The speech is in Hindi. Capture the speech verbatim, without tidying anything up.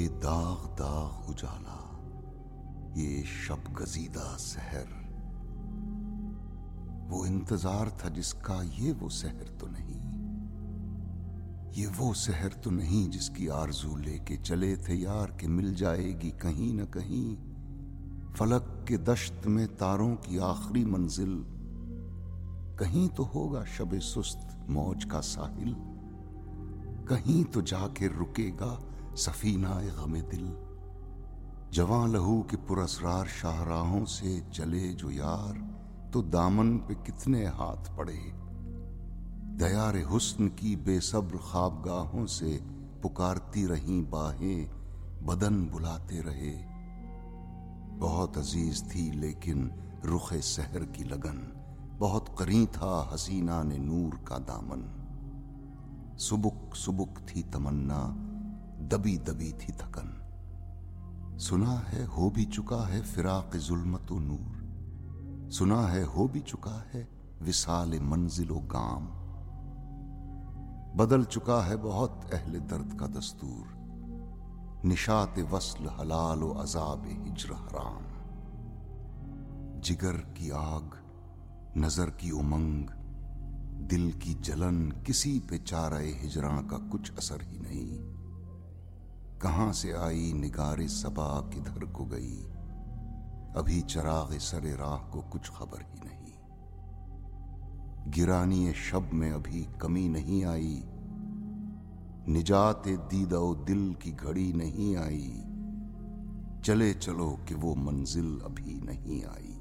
ये दाग दाग उजाला, ये शब गजीदा सहर, वो इंतजार था जिसका ये वो सहर तो नहीं, ये वो सहर तो नहीं जिसकी आरजू लेके चले थे यार के मिल जाएगी कहीं न कहीं। फलक के दश्त में तारों की आखिरी मंजिल, कहीं तो होगा शबे सुस्त मौज का साहिल, कहीं तो जाके रुकेगा सफीना ए गमे दिल। जवां लहू के पुरस्रार शाहराहों से चले जो यार, तो दामन पे कितने हाथ पड़े। दयारे हुस्न की बेसब्र ख्वाबगाहों से पुकारती रहीं बाहें, बदन बुलाते रहे। बहुत अजीज थी लेकिन रुखे सहर की लगन, बहुत करीं था हसीना ने नूर का दामन। सुबुक सुबुक थी तमन्ना, दबी दबी थी थकन। सुना है हो भी चुका है फिराक जुल्मत व नूर, सुना है हो भी चुका है विसाल मंजिलो गाम। बदल चुका है बहुत अहले दर्द का दस्तूर, निशात वस्ल हलाल व अजाब हिज्र हराम। जिगर की आग, नजर की उमंग, दिल की जलन, किसी पे चारे हिजरां का कुछ असर ही नहीं। कहां से आई निगारे सबा किधर को गई, अभी चराग सरे राह को कुछ खबर ही नहीं। गिरानी शब में अभी कमी नहीं आई, निजात दीदा दिल की घड़ी नहीं आई। चले चलो कि वो मंजिल अभी नहीं आई।